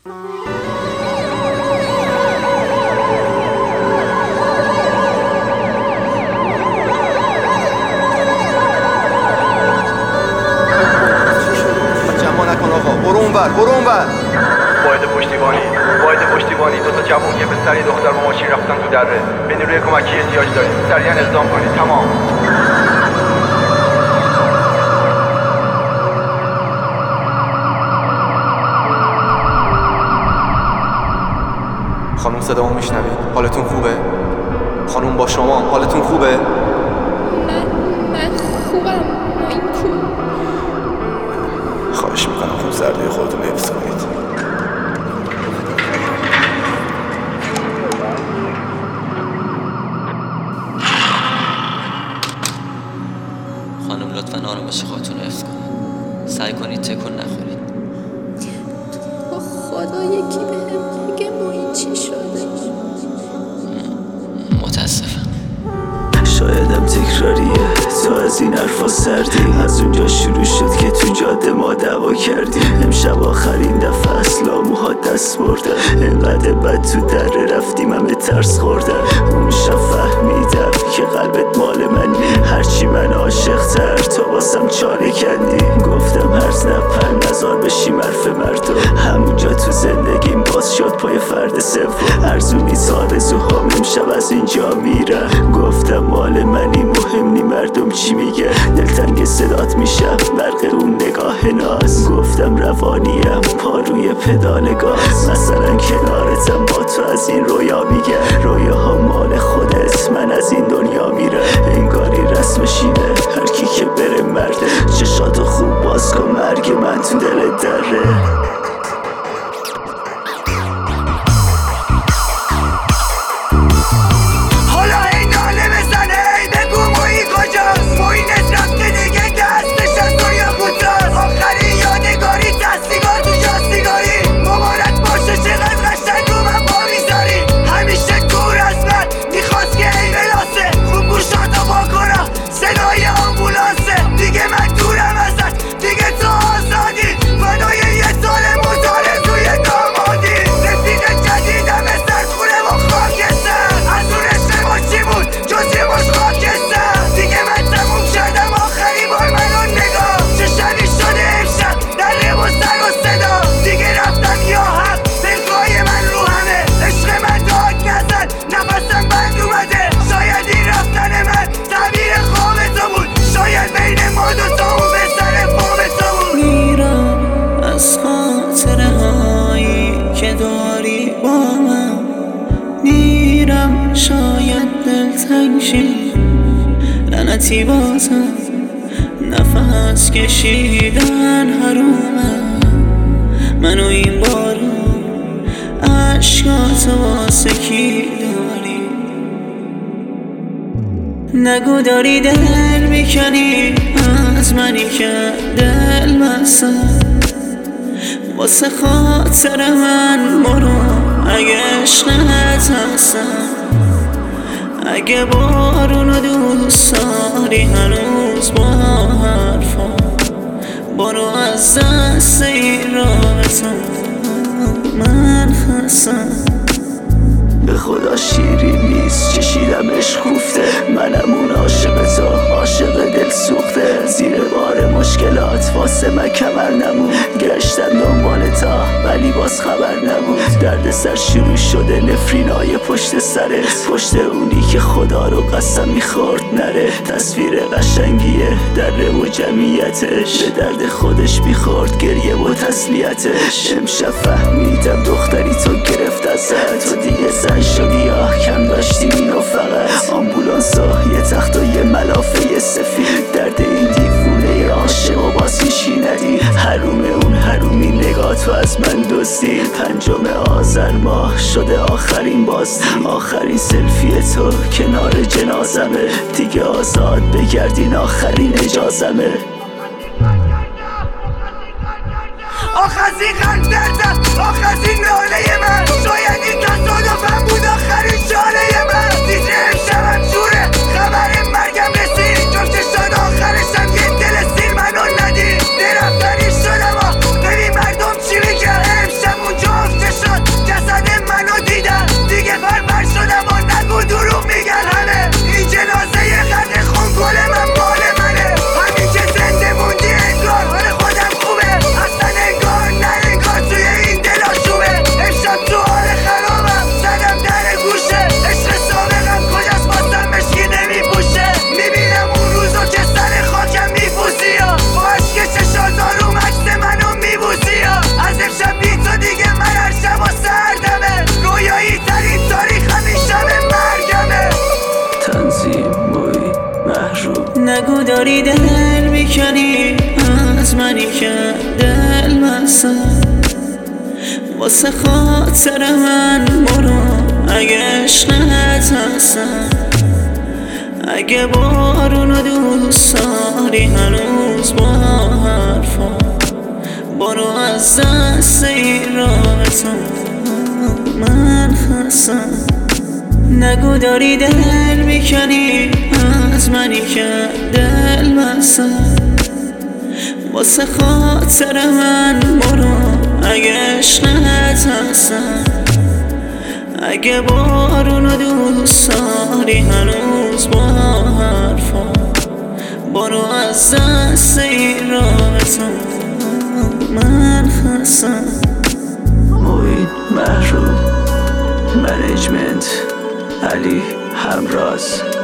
برو اونور. واحد پشتیبانی 2 تا جوون یه پسر یه دختر با ماشین رفتن تو دره. به نیروی کمکی احتیاج داریم. سریعا اقدام کنید. تمام. خانم صدامو میشنوید؟ حالتون خوبه؟ خانم با شما حالتون خوبه؟ من خوبم. این کو؟ خواهش میکنم خون سرده خودتون حفظ کنید. خانم لطفاً آرامش خودتون رو حفظ کنید. سعی کنید تکون نخورید. با خدا یکی بهم بگه محیط چی شده. متاسفم. شایدم تکراریه، تو از این حرفا سردی. از اونجا شروع شد که تو جاده ما دعوا کردیم. امشب آخرین دفعه اصلا موها دست بردم. اینقدر بد تو دره رفتیم همه ترس خوردم. اون شب فهمیدم که قلبت مال منی. هرچی من عاشق تر تو واسم چاره کندی. گفتم هرز نپر نزار بشیم حرف مردم. همونجا تو زندگیم باز شد پای فرد سوم. ارزونی آرزوهام امشب از اینجا میرم. گفتم مال منی مهم نی مردم چی میگه. دلتنگ صدات میشم برق اون نگاه ناز. گفتم روانیم پا روی پدال گاز. مثلا کنارتم با تو از این رویا میگه. رویاها مال خودت من از این دنیا میره. انگاری رسمشینه هر کی که بره مرده. چشاتو خوب باز کن مرگ من تو دل دره. شاید دلتنگ شی لعنتی بازم نفس کشیدن حرومه. منو این بارون عشقاتو واسه کی داری. نگو داری دل میکنی از منی که دل بستم. واسه خاطر من برو اگه عشقت هستم. اگه بارونو دوست داری هنوز با حرفا. برو از دست این رابطه من خستم. به خدا شیرین نیست چشیدم عشق کوفته. منم اون عاشق تو عاشق دل سوخته. زیر بار مشکلات واسه من کمر نمون. گشتم دنبال تا ولی باز خبر نبود. درد سر شروع شده نفرینای پشت سرت. پشت اونی که خدا رو قسم میخورد نره. تصویر قشنگیه دره و جمعیتش. به درد خودش میخورد گریه و تسلیتش. امشب فهمیدم دختری تو گرفت ازت. تو دیگه زن شدی یا کم داشتی اینو فقط. آمبولانس و یه تخت و یه ملافه سفید. درد این دیوونه عاشق و باز هیچی ندید. حروم اون حرومی نگاه تو از من دزدید. 5 آذر ماه شده آخرین بازدید. آخرین سلفی تو کنار جنازمه. دیگه آزاد بگردین آخرین اجازمه. آخ از این قلب دردم آخ از این ناله من. شاید این تصادفم بود آخرین شاله من. تیتر امشبم جوره خبر مرگم رسید. جفت شد آخرشم یه دل سیر منو ندید. درفتنی شدم ببین مردم چی میگه. امشب اونجا واسه خاطر من برو اگه عشقت هستم، اگه بارونو دوست داری هنوز با حرفا، برو از دست این رابطه من خستم. نگو داری دل میکنی از منی که دل بستم، واسه خاطر من برو اگه عشقت هستم، اگه بارونو دوست داری هنوز با حرفا، برو از دست این رابطه من خستم. موین محروم، منیجمنت علی همراز.